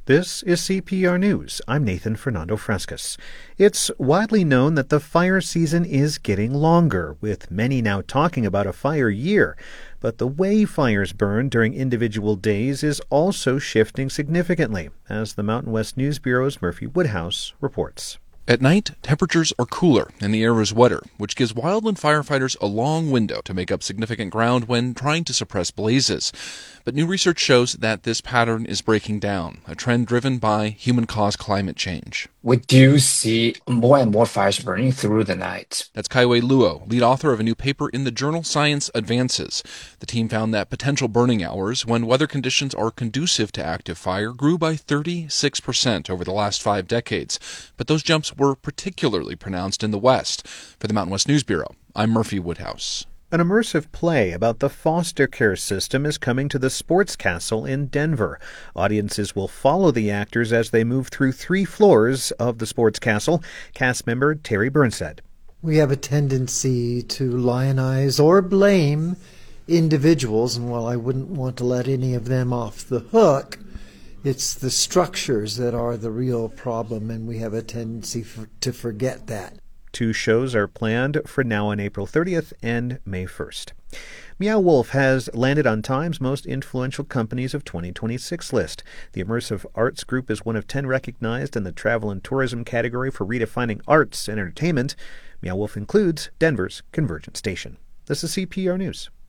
This is CPR News. I'm Nathan Fernando Frescas. It's widely known that the fire season is getting longer, with many now talking about a fire year. But the way fires burn during individual days is also shifting significantly, as the Mountain West News Bureau's Murphy Woodhouse reports. At night, temperatures are cooler and the air is wetter, which gives wildland firefighters a long window to make up significant ground when trying to suppress blazes. But new research shows that this pattern is breaking down, a trend driven by human-caused climate change. We do see more and more fires burning through the night. That's Kaiwei Luo, lead author of a new paper in the journal Science Advances. The team found that potential burning hours, when weather conditions are conducive to active fire, grew by 36% over the last 5 decades. But those jumps were particularly pronounced in the West. For the Mountain West News Bureau, I'm Murphy Woodhouse. An immersive play about the foster care system is coming to the Sports Castle in Denver. Audiences will follow the actors as they move through 3 floors of the Sports Castle. Cast member Terry Burns said, "We have a tendency to lionize or blame individuals, and while I wouldn't want to let any of them off the hook, it's the structures that are the real problem, and we have a tendency to forget that." 2 shows are planned for now on April 30th and May 1st. Meow Wolf has landed on Time's Most Influential Companies of 2026 list. The Immersive Arts Group is one of 10 recognized in the travel and tourism category for redefining arts and entertainment. Meow Wolf includes Denver's Convergence Station. This is CPR News.